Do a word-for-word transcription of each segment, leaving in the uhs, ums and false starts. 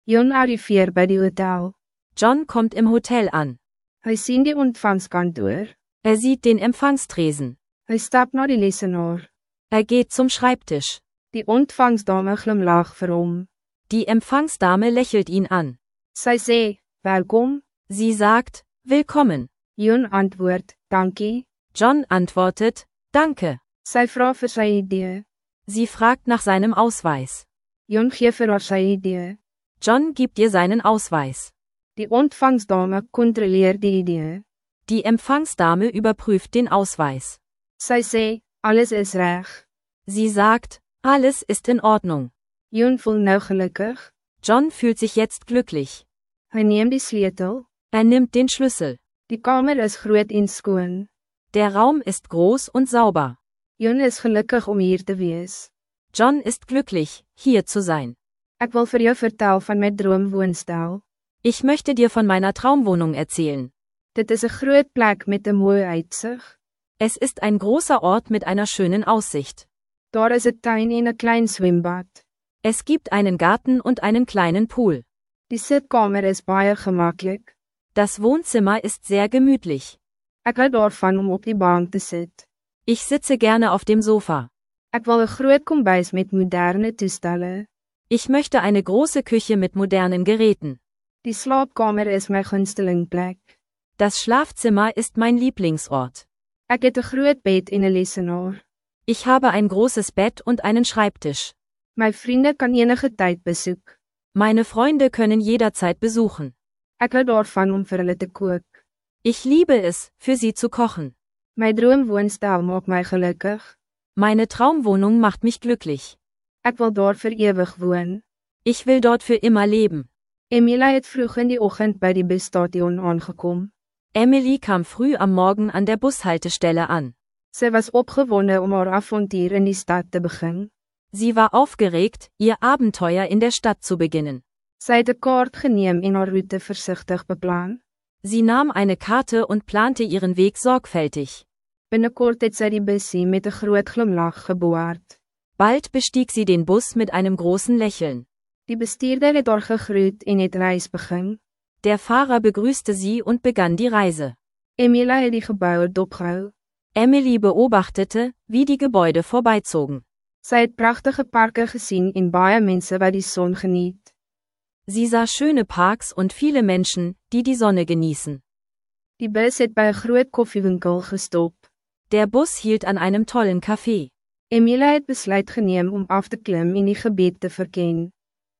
Jon arriveer bij die hotel. John kommt im Hotel an. Hij sien die ontvangskantoor. Er sieht den Empfangstresen. Hij stap naar die lesenaar. Er geht zum Schreibtisch. Die ontvangsdame glimlach vir hom. Die Empfangsdame lächelt ihn an. Sy sê, welkom. Sie sagt, willkommen. Jon antwoord, dankie. John antwortet, danke. Sy vra vir sy idee. Sie fragt nach seinem Ausweis. Jon gee vir haar sy idee. John gibt ihr seinen Ausweis. Die ontvangsdame kontroleer die idee. Die Empfangsdame überprüft den Ausweis. Sy sê, alles is reg. Sie sagt, alles ist in Ordnung. Jon voel nou gelukkig. John fühlt sich jetzt glücklich. Hy neem die sleutel. Er nimmt den Schlüssel. Die kamer is groot en skoon. Der Raum ist groß und sauber. Jon is gelukkig om hier te wees. John ist glücklich, hier zu sein. Ik wil vir jou vertel van my droomwoonstel. Ich möchte dir von meiner Traumwohnung erzählen. Dit is een groot plek met een mooie uitsig. Es ist ein großer Ort mit einer schönen Aussicht. Daar is een tuin en een klein zwembad. Es gibt einen Garten und einen kleinen Pool. Die sitkamer is baie gemakkelijk. Das Wohnzimmer ist sehr gemütlich. Ik hou daarvan om op die bank te sit. Ich sitze gerne auf dem Sofa. Ik wil een groot kombuis met moderne toestellen. Ich möchte eine große Küche mit modernen Geräten. Die slaapkamer is mijn gunsteling plek. Das Schlafzimmer ist mein Lieblingsort. Ik het een groot bed en een lesenaar. Ich habe ein großes Bett und einen Schreibtisch. Mijn vrienden kan enige tijd bezoek. Meine Freunde können jederzeit besuchen. Ik hou daarvan om vir hulle te kook. Ich liebe es, für sie zu kochen. Mijn droomwoonstel maakt mij gelukkig. Meine Traumwohnung macht mich glücklich. Ik wil daar vir ewig woon. Ich will dort für immer leben. Emilia het vroeg in die ochtend bij die busstation aangekom. Emily kam früh am Morgen an der Bushaltestelle an. Sy was opgewonden om haar avontuur in die stad te begin. Sie war aufgeregt, ihr Abenteuer in der Stadt zu beginnen. Sy het 'n kaart geneem en haar route versigtig beplan. Sie nahm eine Karte und plante ihren Weg sorgfältig. Binnekort het sy die bussie met 'n groot glimlach geboord. Bald bestieg sie den Bus mit einem großen Lächeln. Die bestuurder het haar gegroet en het reis begin. Der Fahrer begrüßte sie und begann die Reise. Emilia het die gebouwe dopgehou. Emily beobachtete, wie die Gebäude vorbeizogen. Sy het prachtige parke gesien en baie mense wat die son geniet. Sie sah schöne Parks und viele Menschen, die die Sonne genießen. Die bus het by 'n groot koffiewinkel gestop. Der Bus hielt an einem tollen Café. Emilia het besluit geneem om af te klim en die gebied te verken.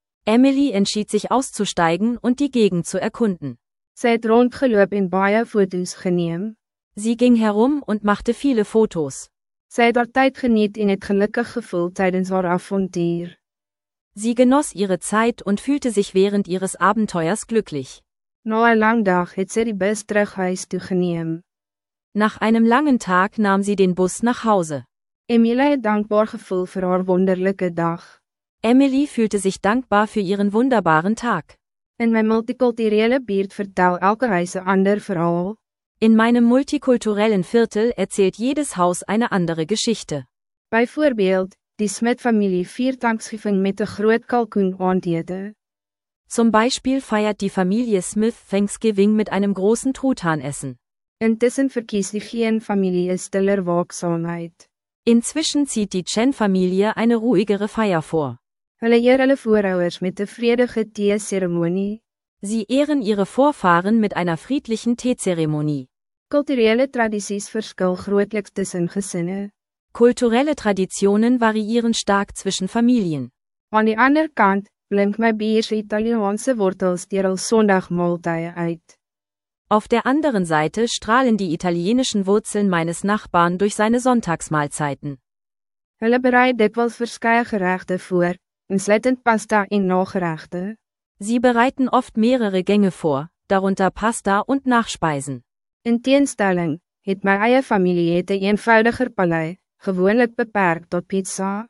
Emily entschied sich auszusteigen und die Gegend zu erkunden. Sy het rondgeloop en baie foto's geneem. Sie ging herum und machte viele Fotos. Sy het haar tyd geniet en het gelukkig gevoel tydens haar avontuur. Sie genoss ihre Zeit und fühlte sich während ihres Abenteuers glücklich. Na 'n lang dag het sy die bus terug huis toe geneem. Nach einem langen Tag nahm sie den Bus nach Hause. Emilia het dankbaar gevoel vir haar wonderlijke dag. Emily fühlte sich dankbar für ihren wunderbaren Tag. In mijn multiculturele buurt vertel elke huis 'n ander verhaal. In meinem multikulturellen Viertel erzählt jedes Haus eine andere Geschichte. Bijvoorbeeld, die Smit-familie viert Thanksgiving met 'n groot kalkoen aandete. Zum Beispiel feiert die Familie Smith Thanksgiving mit einem großen Truthahnessen. Intussen verkies die Geen-familie stiller waaksaamheid. Inzwischen zieht die Chen-Familie eine ruhigere Feier vor. Hulle eer hulle voorouers met 'n vredige thee-seremonie. Sie ehren ihre Vorfahren mit einer friedlichen Teezeremonie. Kulturele tradities verskil grootliks tussen gesinne. Kulturelle Traditionen variieren stark zwischen Familien. Aan die ander kant, blink my bierse Italiaanse wortels deur hul Sondagmaaltye uit. Auf der anderen Seite strahlen die italienischen Wurzeln meines Nachbarn durch seine Sonntagsmahlzeiten. Hulle berei dikwels verskeie geregte voor, insluitend pasta en nageregte. Sie bereiten oft mehrere Gänge vor, darunter Pasta und Nachspeisen. In teenstelling, het my eie familie het 'n eenvoudiger palei, gewoonlik beperkt tot pizza.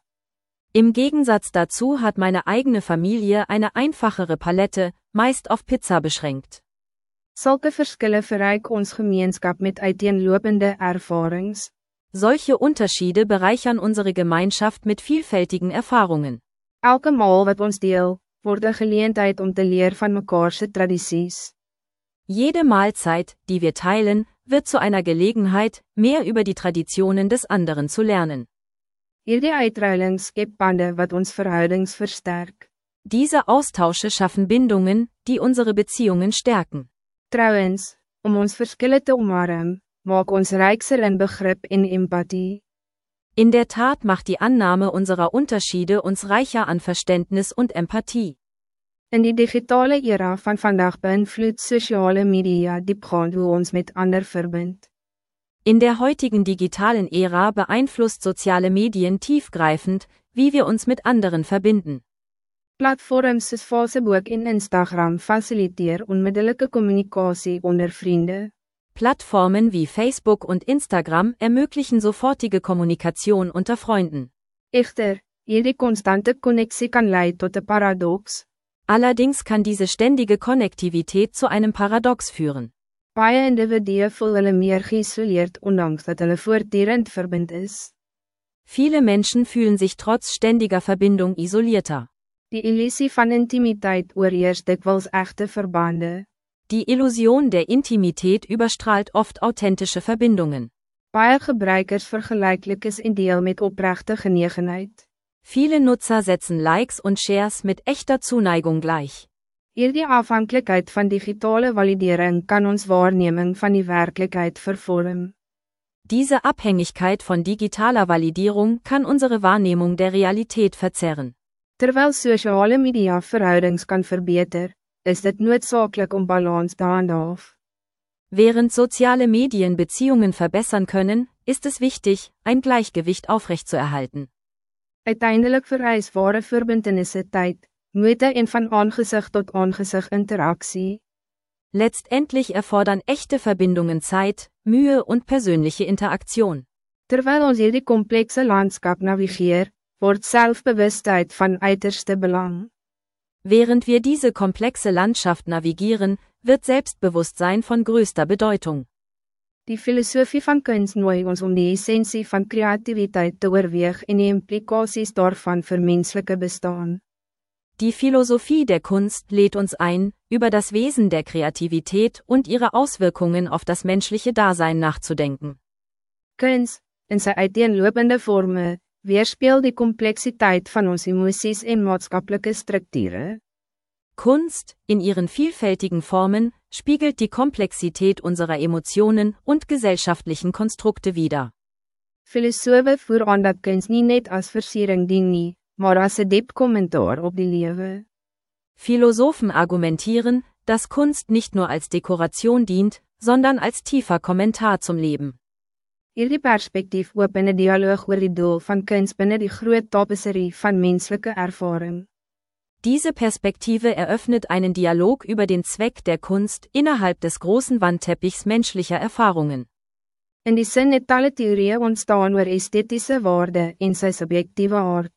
Im Gegensatz dazu hat meine eigene Familie eine einfachere Palette, meist auf Pizza beschränkt. Sulke verskille verryk ons gemeenskap met uiteenlopende ervarings. Solche Unterschiede bereichern unsere Gemeinschaft mit vielfältigen Erfahrungen. Elke maal wat ons deel, word 'n geleentheid om te leer van mekaar se tradities. Jede Mahlzeit, die wir teilen, wird zu einer Gelegenheit, mehr über die Traditionen des anderen zu lernen. Hierdie uitruiling skep bande wat ons verhoudings versterk. Diese Austausche schaffen Bindungen, die unsere Beziehungen stärken. Trouwens, om ons verskille te omarm, maak ons rykser in begrip en empathie. In der Tat macht die Annahme unserer Unterschiede uns reicher an Verständnis und Empathie. In die digitale era van vandaag beïnvloed sociale media diepgaand hoe ons met ander verbind. In der heutigen digitalen Ära beeinflusst soziale Medien tiefgreifend, wie wir uns mit anderen verbinden. Platforms soos Facebook en Instagram faciliteer onmiddellijke communicatie onder vrienden. Plattformen wie Facebook und Instagram ermöglichen sofortige Kommunikation unter Freunden. Echter, hierdie konstante connectie kan leiden tot een paradox. Allerdings kann diese ständige Konnektivität zu einem Paradox führen. Baie individue voel hulle meer geïsoleerd ondanks dat hulle voortdurend verbind is. Viele Menschen fühlen sich trotz ständiger Verbindung isolierter. Die illusie van intimiteit oorheers dikwels echte verbande. Die Illusion der Intimität überstrahlt oft authentische Verbindungen. Baie gebruikers vergelijklik is en deel met oprechte genegenheid. Viele Nutzer setzen Likes und Shares mit echter Zuneigung gleich. Hierdie afhanklikheid van digitale validering kan ons waarneming van die werkelijkheid vervorm. Diese Abhängigkeit von digitaler Validierung kann unsere Wahrnehmung der Realität verzerren. Terwijl sociale media verhoudings kan verbeter, is dit noodzakelijk om balans te handhaaf. Während soziale Medien Beziehungen verbessern können, ist es wichtig, ein Gleichgewicht aufrechtzuerhalten. Uiteindelijk vereis ware verbintenisse tyd, moeite en van aangezicht tot aangezicht interactie. Letztendlich erfordern echte Verbindungen Zeit, Mühe und persönliche Interaktion. Terwijl ons hierdie complexe landskap navigeer, wordt zelfbewustheid van uiterste belang. Während wir diese komplexe Landschaft navigieren, wird Selbstbewusstsein von größter Bedeutung. Die filosofie van kuns nooi ons om die essentie van creativiteit te oorweeg en die implikaties daarvan vir menslike bestaan. Die Philosophie der Kunst lädt uns ein, über das Wesen der Kreativität und ihre Auswirkungen auf das menschliche Dasein nachzudenken. Kuns, in sy uiteenlopende vorme, weerspieël die complexiteit van ons emoties en maatskaplike strukture. Kunst, in ihren vielfältigen Formen, spiegelt die Komplexität unserer Emotionen und gesellschaftlichen Konstrukte wider. Filosofe voer aan dat kuns nie net as versiering dien nie, maar as 'n diep kommentaar op die lewe. Philosophen argumentieren, dass Kunst nicht nur als Dekoration dient, sondern als tiefer Kommentar zum Leben. Hierdie perspektief open 'n dialoog oor die doel van kuns binne die groot tapisserie van menslike ervaring. Diese Perspektive eröffnet einen Dialog über den Zweck der Kunst innerhalb des großen Wandteppichs menschlicher Erfahrungen. In die sin het talle theorieë ontstaan oor esthetische waarde en sy subjectieve aard.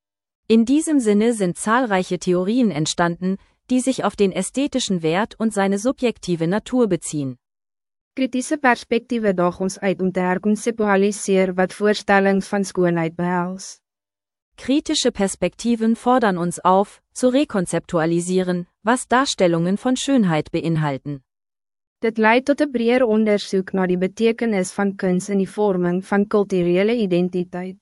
In diesem Sinne sind zahlreiche Theorien entstanden, die sich auf den ästhetischen Wert und seine subjektive Natur beziehen. Kritische perspektiewe daag ons uit om te herkonceptualiseer wat voorstellings van skoonheid behels. Kritische Perspektiven fordern uns auf, zu rekonzeptualisieren, was Darstellungen von Schönheit beinhalten. Dit leidt tot 'n breër onderzoek naar die betekenis van kuns in die vorming van kulturele identiteit.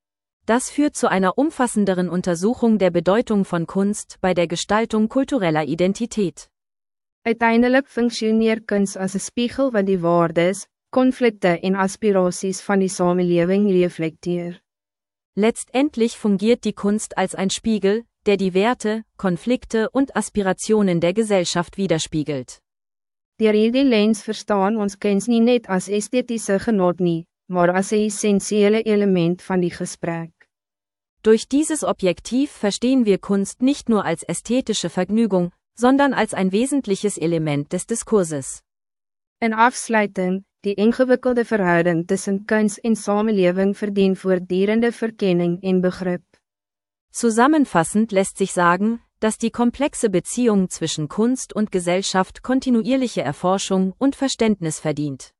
Das führt zu einer umfassenderen Untersuchung der Bedeutung von Kunst bei der Gestaltung kultureller Identität. Uiteindelijk functioneert kuns als een spiegel wat die waardes, conflicten en aspiraties van die samenleving reflecteert. Letztendlich fungiert die Kunst als ein Spiegel, der die Werte, Konflikte und Aspirationen der Gesellschaft widerspiegelt. Deur hierdie lens verstaan ons kuns nie net as esthetische genot nie, maar as 'n essentiële element van die gesprek. Durch dieses Objektiv verstehen wir Kunst nicht nur als ästhetische Vergnügung, sondern als ein wesentliches Element des Diskurses. In afsluiting, die ingewikkelde verhouding tussen kuns en samenleving verdien voortdurende verkenning en begrip. Zusammenfassend lässt sich sagen, dass die komplexe Beziehung zwischen Kunst und Gesellschaft kontinuierliche Erforschung und Verständnis verdient.